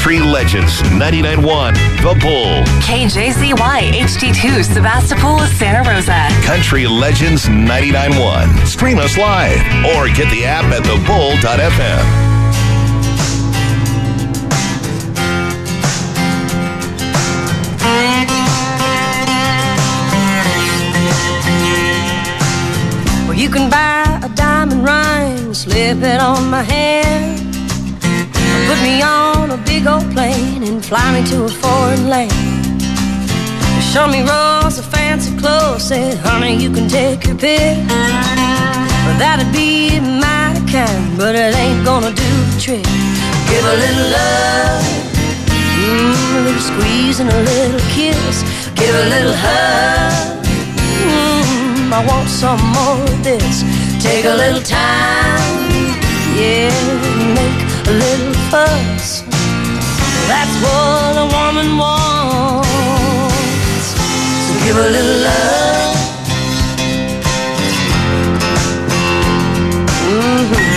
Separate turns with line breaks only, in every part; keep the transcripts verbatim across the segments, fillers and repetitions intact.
Country Legends ninety-nine point one, The Bull.
K J Z Y H D two, Sebastopol, Santa Rosa.
Country Legends ninety-nine point one. Stream us live or get the app at the bull dot f m.
You can buy a diamond ring, slip it on my hand, put me on a big old plane and fly me to a foreign land. Show me rolls of fancy clothes, say, honey, you can take your pick. Well, that'd be mighty kind, but it ain't gonna do the trick. Give a little love, mm, a little squeeze and a little kiss. Give a little hug, mm, I want some more of this. Take a little time, yeah, make a little fuss. That's what a woman wants. So give a little love. Mm-hmm.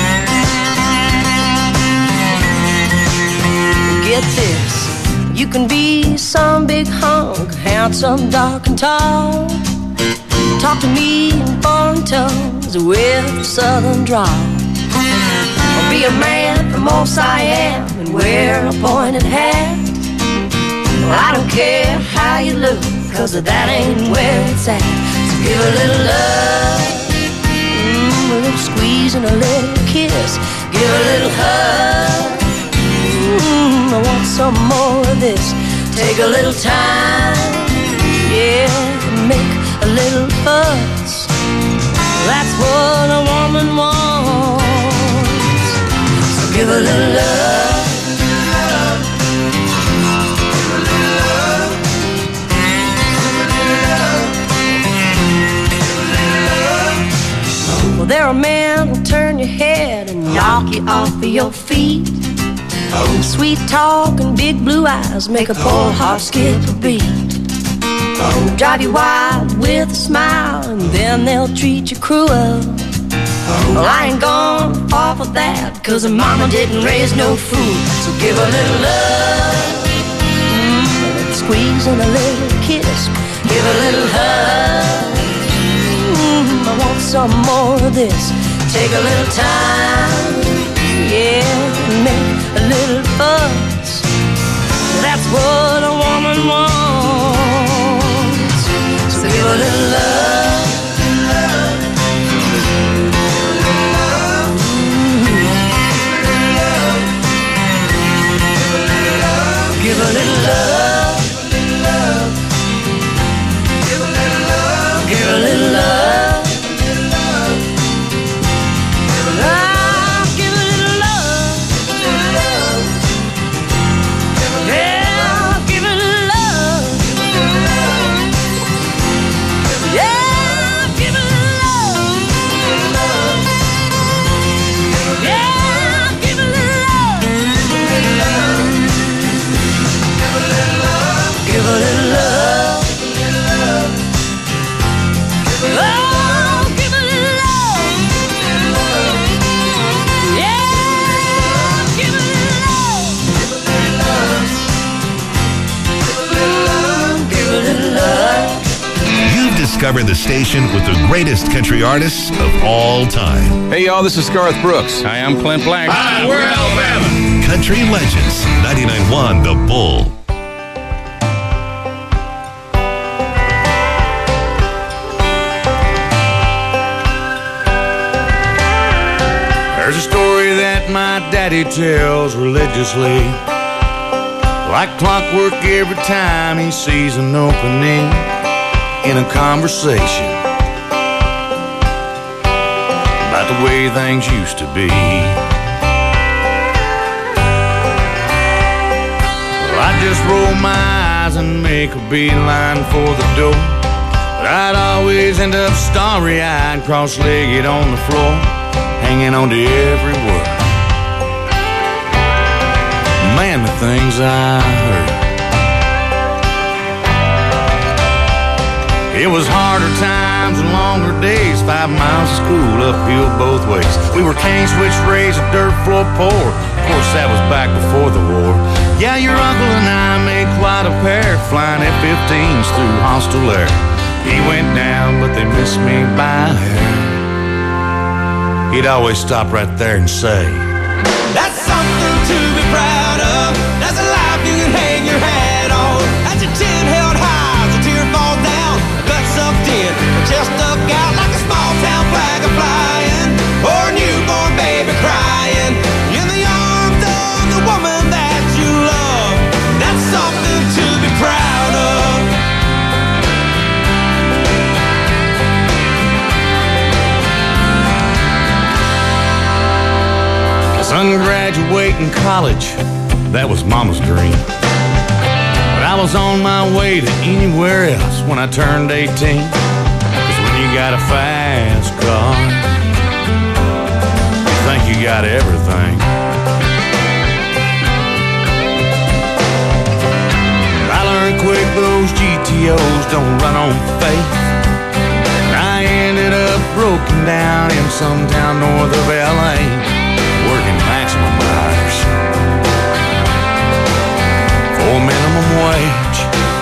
Get this, you can be some big hunk, handsome, dark and tall. Talk to me in foreign tongues with a southern drawl. Or be a man from old Siam and wear a pointed hat. Well, I don't care how you look, cause that ain't where it's at. So give a little love, mm, a little squeeze and a little kiss. Give a little hug, mm, I want some more of this. Take a little time, yeah, make a little fuss. That's what a woman wants. So give a little love. Give a little love. Give a little love. Give a little love. Well, there are men who'll turn your head and knock you off of your feet. Sweet talk and big blue eyes make a poor heart skip a beat. Drive you wild with a smile, and then they'll treat you cruel. Well, I ain't gonna fall for that, cause her mama didn't raise no fool. So give a little love, mm, a little squeeze and a little kiss. Give a little hug, mm, I want some more of this. Take a little time, yeah, make a little fuss. That's what a woman wants. So give a little love, love. Give a little love, love. Give a little love, give a little love. Ah, give a little love, love. Yeah, give a little love. Yeah, give a little love. Yeah, give a little love. Give a little love. Oh, give a little love. Yeah, give a little love. Give a little love.
You've discovered the station with the greatest country artists of all time.
Hey, y'all, this is Garth Brooks. Hi, I'm Clint Black.
Hi, we're Alabama. Country Legends ninety-nine point one, The Bull.
There's a story that my daddy tells religiously, like clockwork every time he sees an opening in a conversation about the way things used to be. Well, I just roll my eyes and make a beeline for the door, but I'd always end up starry-eyed, cross-legged on the floor, hanging on to every word. Man, the things I heard. It was harder times and longer days, five miles of school uphill both ways. We were cane switch raised, a dirt floor poor. Of course, that was back before the war. Yeah, your uncle and I made quite a pair, flying F fifteens through hostile air. He went down, but they missed me by a hair. He'd always stop right there and say,
that's something to be proud of. That's a life you can hang your hat on. That's your chin held high as a tear falls down. A gut sucked in, a chest stuck out like a small town flag a flying, or a newborn baby crying in the arms of the woman that you love. That's something to be proud of.
Son graduating college, that was mama's dream. But I was on my way to anywhere else when I turned eighteen. Cause when you got a fast car, you think you got everything. I learned quick those G T Os don't run on faith. And I ended up broken down in some town north of L A, working maximum hours for minimum wage.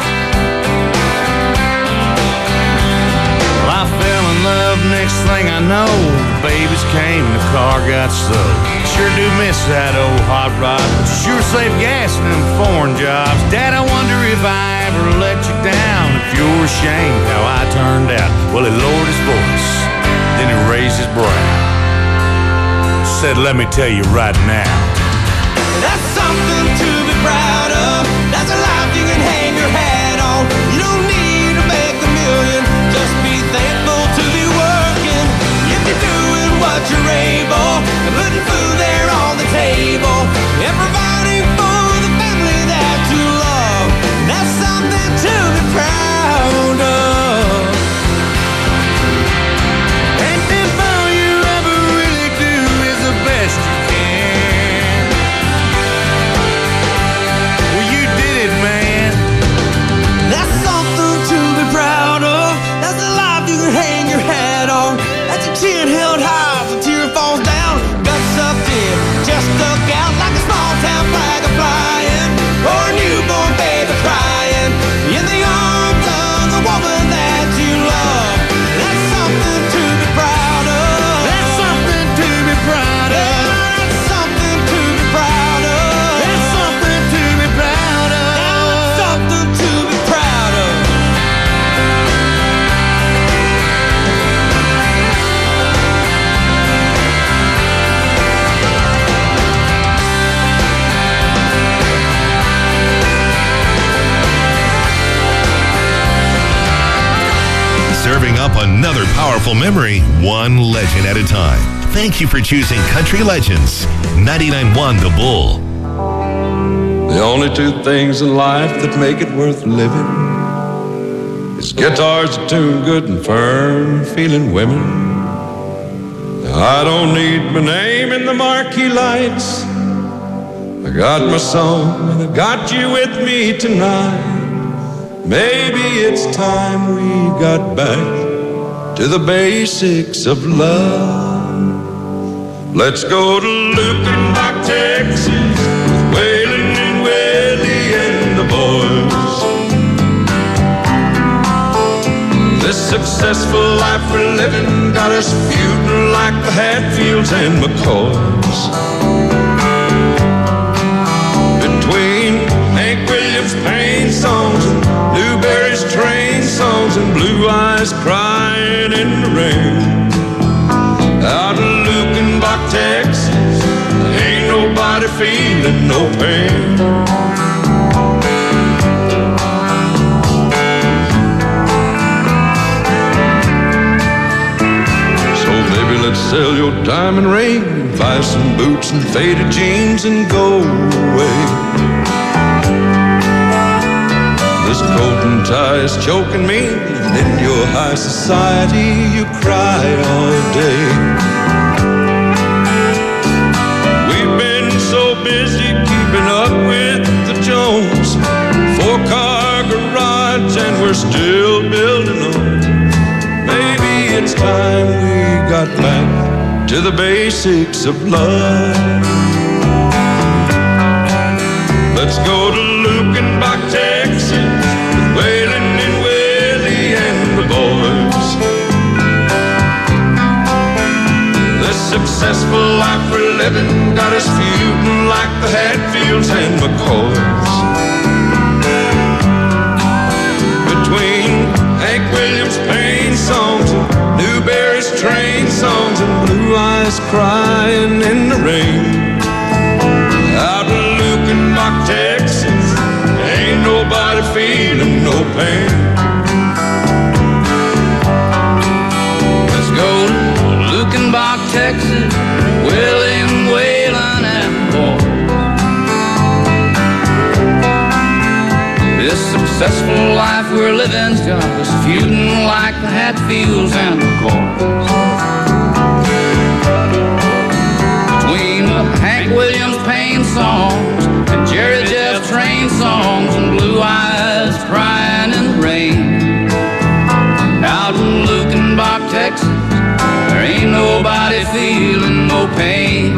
Well, I fell in love, next thing I know, babies came and the car got sold. Sure do miss that old hot rod, but sure save gas in them foreign jobs. Dad, I wonder if I ever let you down, if you're ashamed how I turned out. Well, he lowered his voice, then he raised his brow, said, let me tell you right now,
that's something to be proud of. That's a life you can hang your hat on. You don't need to make a million, just be thankful to be working. If you're doing what you're able, and putting food there on the table, and providing for the family that you love, that's something to be proud of. Chin held high, the tear falls down, gut sucked in, just stuck out like a small town flag a flying, or a newborn baby crying in the arms of the woman that you love. That's something to be proud of. That's something to be proud of. That's something to be proud of. That's something to be proud of. That's something to be proud of.
Serving up another powerful memory, one legend at a time. Thank you for choosing Country Legends, ninety-nine point one The Bull.
The only two things in life that make it worth living is guitars that tune good and firm, feeling women. Now, I don't need my name in the marquee lights. I got my song and I got you with me tonight. Maybe it's time we got back to the basics of love. Let's go to Lukenbach, Texas, with Waylon and Willie and the boys. This successful life we're living got us feuding like the Hatfields and McCoys. Between Hank Williams' pain songs and Newberry's train songs and Blue Eyes crying in the rain, out in Lukenbach, Texas, ain't nobody feeling no pain. So baby, let's sell your diamond ring, buy some boots and faded jeans and go away. This coat and tie is choking me, and in your high society you cry all day. We've been so busy keeping up with the Jones, four-car garage, and we're still building on to the basics of love. Let's go to Lukenbach, Texas, with Waylon and Willie and the boys. This successful life we're living got us feuding like the Hatfields and McCoys. Between Hank Williams' pain songs and Newberry's train songs and Blue Eyes crying in the rain. Out in Lukenbach, Texas, ain't nobody feeling no pain. Let's go to Lukenbach, Texas, William, Waylon, and boy. This successful life we're living's got us feuding like the Hatfields and McCoys. Between the Hank Williams pain songs and Jerry Jeff train songs and Blue Eyes crying in the rain. Out in Lukenbach, Texas, there ain't nobody feeling no pain.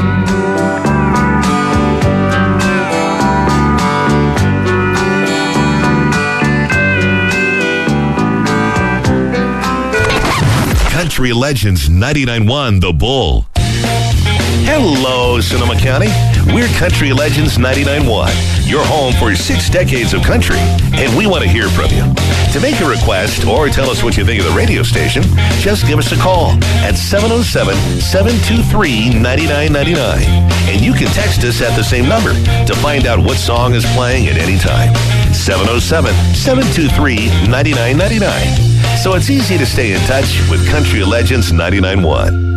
Country Legends ninety-nine point one The Bull. Hello, Sonoma County. We're Country Legends ninety-nine point one, your home for six decades of country, and we want to hear from you. To make a request or tell us what you think of the radio station, just give us a call at seven oh seven, seven two three, nine nine nine nine. And you can text us at the same number to find out what song is playing at any time. seven oh seven, seven two three, nine nine nine nine. So it's easy to stay in touch with Country Legends ninety-nine point one.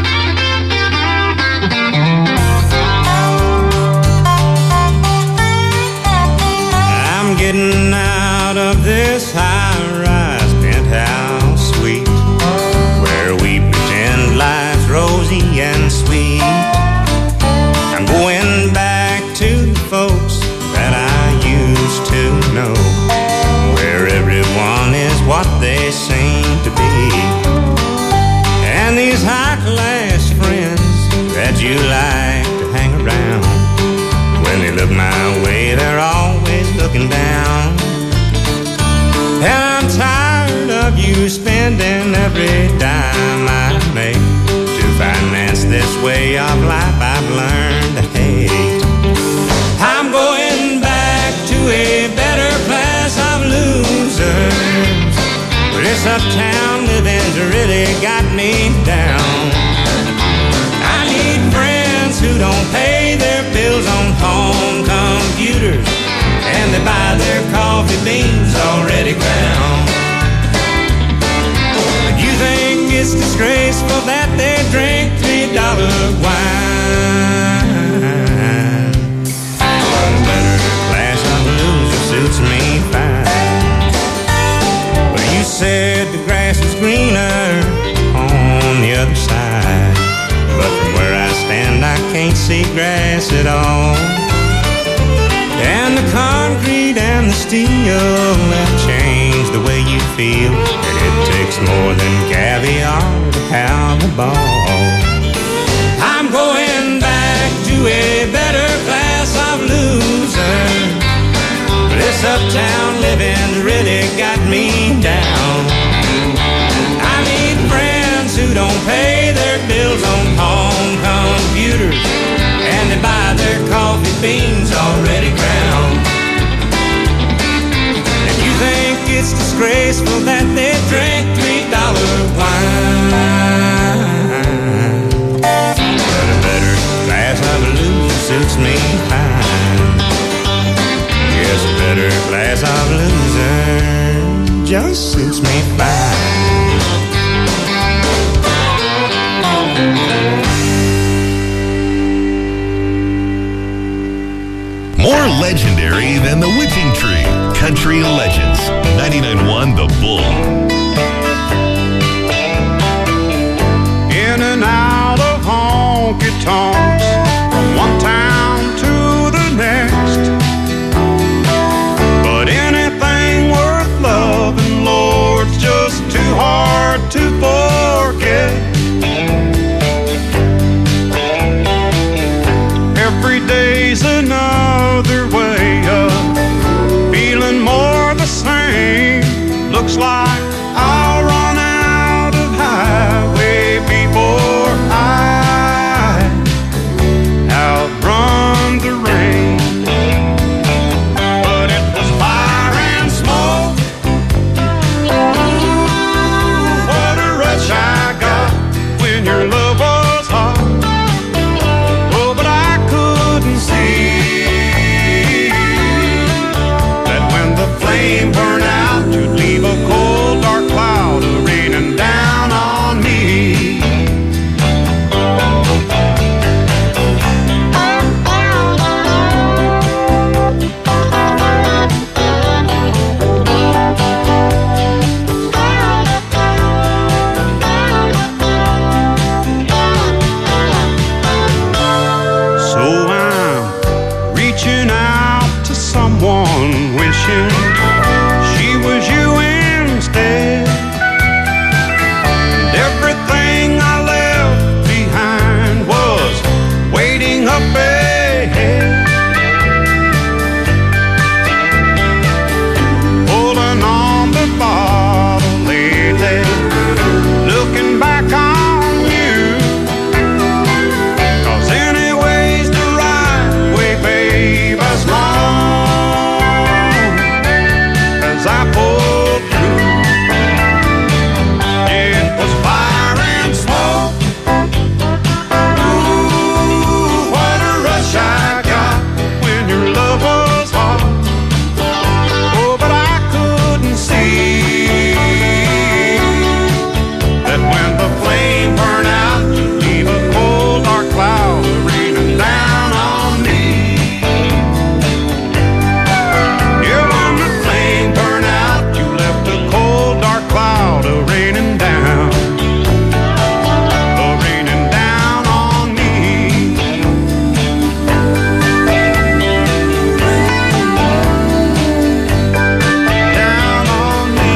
I'm getting out of this high-rise penthouse suite where we pretend life's rosy and sweet. I'm going back to the folks that I used to know, where everyone is what they seem to be. And these high-class friends that you like to hang around, when they look my way, they're always looking down. And I'm tired of you spending every dime I make to finance this way of life I've learned to hate. I'm going back to a better class of losers, but this uptown living's really got me down. I need friends who don't pay their bills on home computers, and they buy their coffee beans already ground. But you think it's disgraceful that they drink three dollar wine? But a better class of loser suits me fine. Well, you said the grass is greener on the other side, but from where I stand I can't see grass at all. And the concrete and the steel have changed the way you feel, and it takes more than caviar to pound the ball. I'm going back to a better class of loser, but this uptown living really got me down. I need friends who don't pay their bills on home computers, and they buy their coffee beans already ground. If you think it's disgraceful that they drink three dollar wine, but a better class of loser suits me fine. Yes, a better class of loser just suits me fine.
More legendary than the Witching Tree. Country Legends ninety-nine point one The Bull.
In and out of honky tonks, from one town to the next. But anything worth loving, Lord, just too hard to forget.
another way of feeling more the same. Looks like I'll run out of highway before I outrun the rain. But it was fire and smoke. Ooh, what a rush I got when your love was hot. Oh, but I couldn't see that when the flame burned out, you'd leave a cold, dark cloud raining down on me. So I'm reaching out to someone, wishing she was you instead. And everything I left behind was waiting up ahead. Pulling on the bottle lately, looking back on you. 'Cause anyway's the right way, babe, as long as I pulled through. It was fire and smoke. Ooh, what a rush I got when your love was hot. Oh, but I couldn't see that when the flame burned out, you'd leave a cold, dark cloud raining down on me. Yeah, when the flame burned out, you left a cold, dark cloud raining down, raining down on me. Down on me.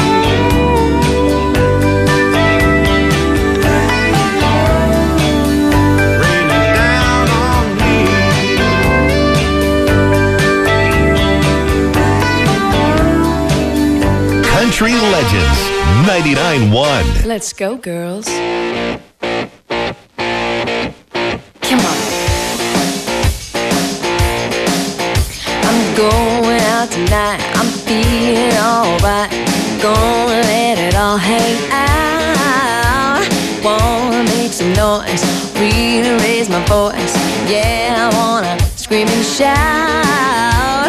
Raining down on me.
Country Legends ninety-nine point one.
Let's go, girls. Come on. I'm going out tonight. I'm feeling alright. Gonna let it all hang out. Wanna make some noise, really raise my voice. Yeah, I wanna scream and shout.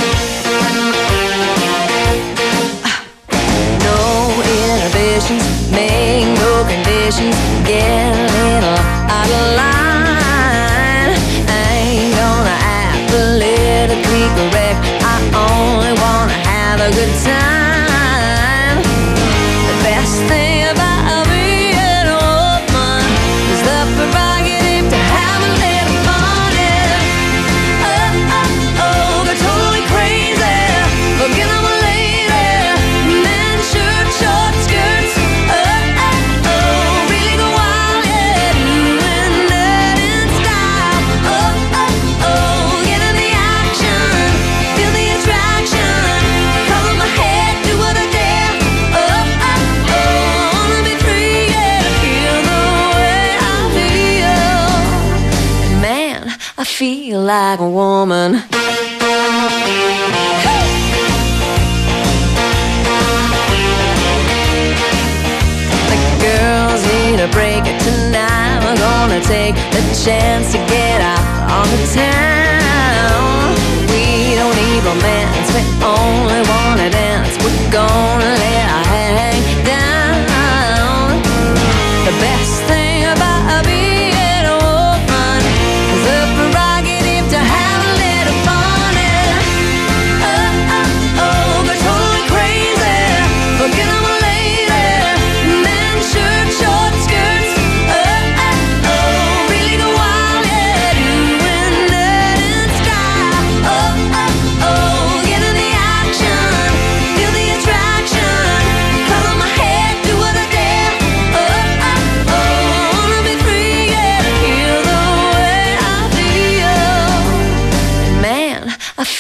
No inhibitions, make no conditions. Get a little out of line. I ain't gonna act politically correct. I only wanna have a good time. The best thing about being a woman is the prerogative to have a little fun. Yeah. Oh, oh, oh, go totally crazy. Forget I'm a lady. Men, shirt, short skirts. Oh, oh, oh, really go wild, yeah. Doing that in style. Oh, oh, oh, get in the action. Feel the attraction. Color my head, do what I dare. Oh, oh, oh, I wanna be free, yeah. Feel the way I feel. And man, I feel like a woman. The girls need a break tonight. We're gonna take the chance to get out on the town. We don't need romance, we only wanna dance. We're gonna let our hair hang down. The best thing about being a woman is the prerogative to have a little fun. Yeah. Oh, oh, oh, go totally crazy. Forget I'm a lady. Men, shirt, short skirts. Oh, oh, oh, really go wild, yeah. Doing that in style. Oh, oh, oh, get in the action.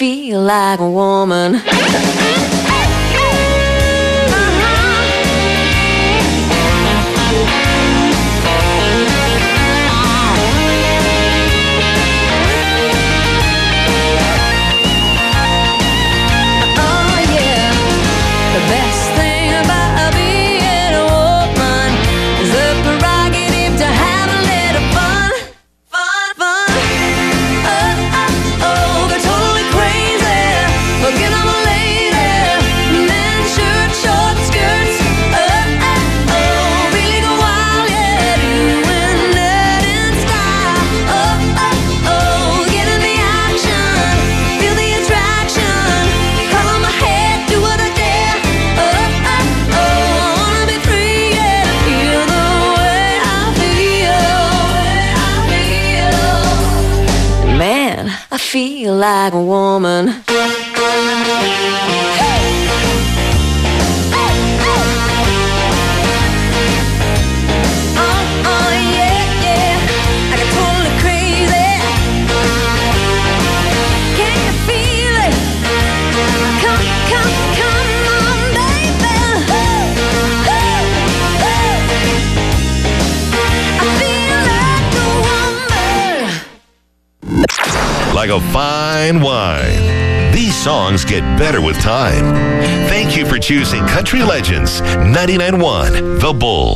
feel like a woman. Feel like a woman.
Like a fine wine. These songs get better with time. Thank you for choosing Country Legends ninety-nine point one, The Bull.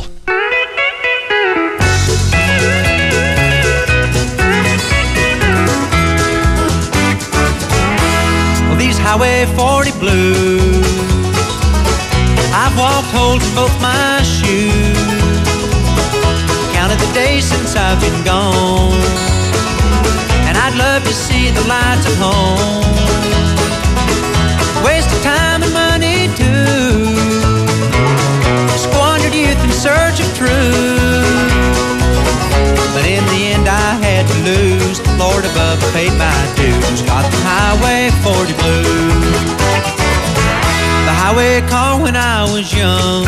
Well, these Highway forty blues, I've walked holes in both my shoes, counted the days since I've been gone. I'd love to see the lights at home. Wasted time and money too. Squandered youth in search of truth. But in the end I had to lose. Lord above paid my dues. Got the Highway forty blues. The highway car when I was young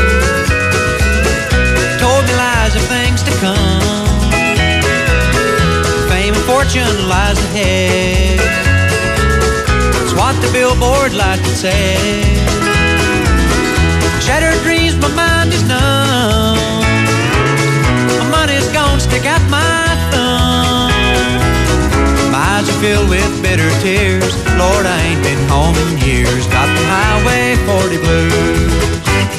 told me lies of things to come. Fortune lies ahead. It's what the billboard lights would say. Shattered dreams, my mind is numb. My money's gone, stick out my thumb. My eyes are filled with bitter tears. Lord, I ain't been home in years. Got the Highway forty blues.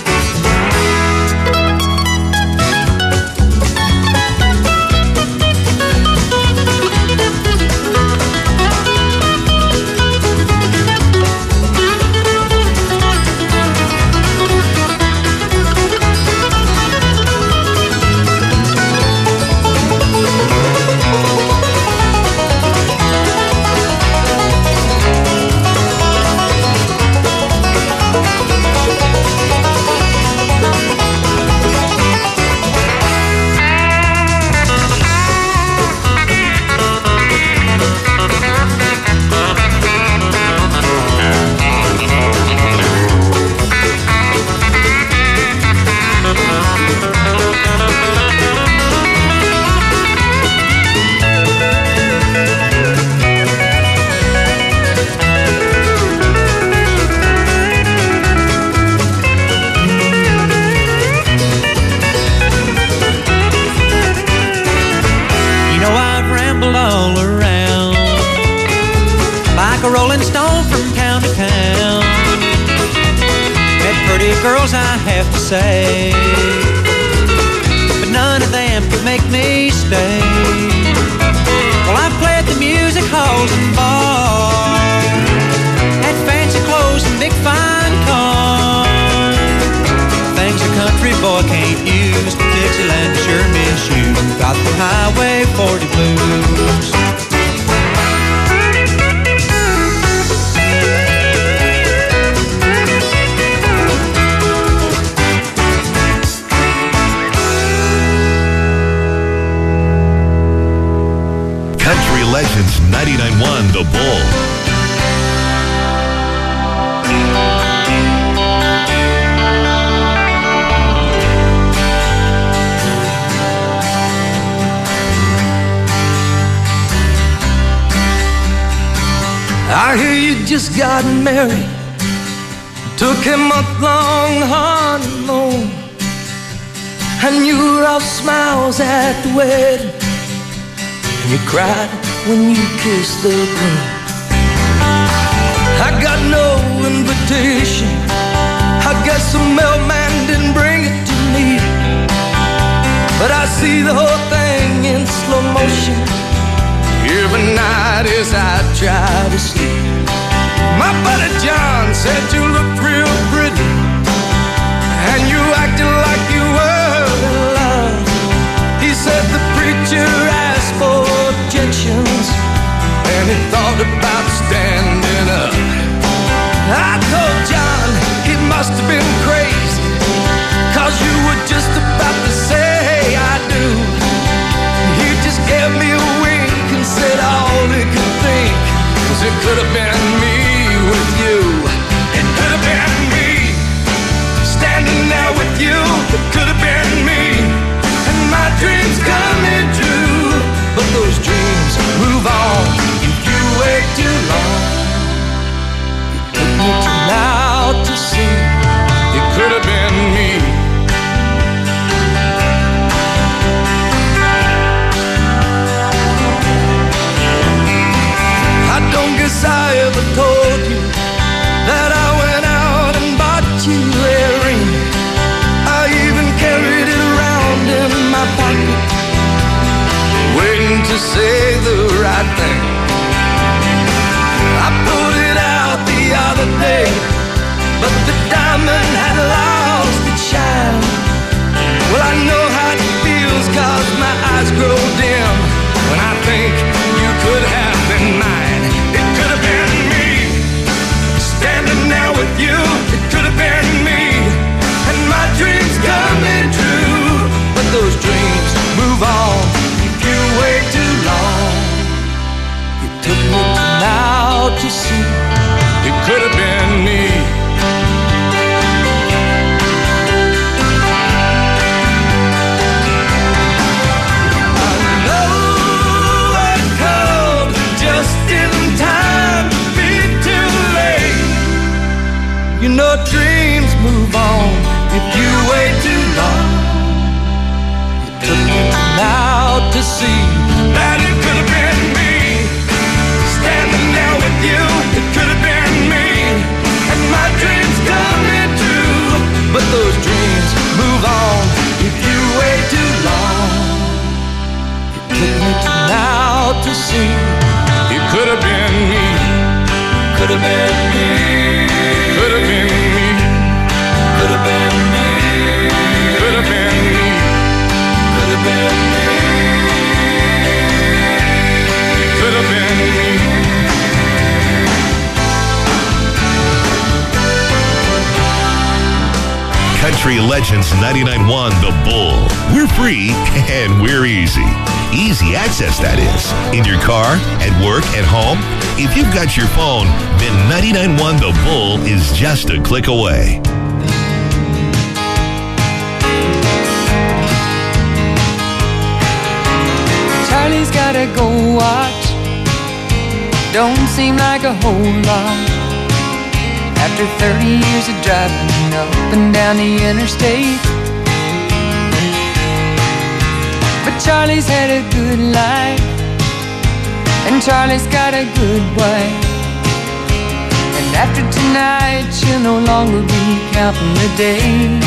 Girls, I have to say, but none of them could make me stay. Well, I've played the music halls and bars, had fancy clothes and big fine cars, things a country boy can't use. Dixieland sure miss you. Got the Highway forty blues.
Country Legends ninety-nine point one, The Bull.
I hear you just got married, took a month-long honeymoon, and you were all smiles at the wedding, and you cried when you kissed the groom. I got no invitation, I guess the mailman didn't bring it to me, but I see the whole thing in slow motion every night as I try to sleep. My buddy John said you looked real pretty, and you acted like you were in love. He said the preacher asked for objections, and he thought about standing up. I told John he must have been crazy, 'cause you were just about to say I do. He just gave me a wink and said all he could think was it could have been me with you. It could have been me standing there with you. It could have been me, and my dreams coming true. But those dreams move on if you wait too long. It took me till now to see it could have been me. I don't guess I ever told you that I went out and bought you a ring. I even carried it around in my pocket, waiting to say the right thing. I pulled it out the other day, but the diamond had lost its shine. Well, I know how it feels, 'cause my eyes grow dim when I think you could have been mine. It could have been me standing there with you. It could have been me, and my dreams coming true. But those dreams move on if you wait too long. It took me till now to see it could have been me. You know dreams move on if you wait too long. It took me till now to see that it could have been me standing there with you. It could have been me, and my dreams coming true. But those dreams move on if you wait too long. It took me till now to see it could have been me. Could have been me. Could have been me. Could have been me. Could have been me. Could have been me. Could have been me.
Country Legends ninety-nine point one The Bull. We're free and we're easy. Easy access, that is. In your car, at work, at home. If you've got your phone, then ninety-nine point one The Bull is just a click away.
Charlie's gotta go watch. Don't seem like a whole lot. After thirty years of driving up and down the interstate, but Charlie's had a good life, and Charlie's got a good wife. And after tonight, she'll no longer be counting the days.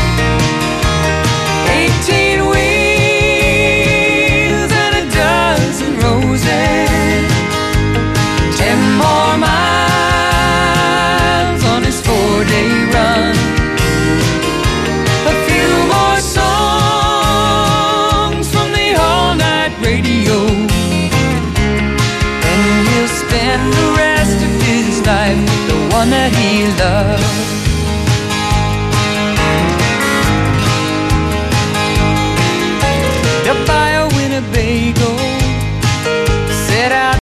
Eighteen wheels and a dozen roses, ten more miles on his four-day run, a few more songs from the all-night radio, and he'll spend the rest of his life with the one that he loves.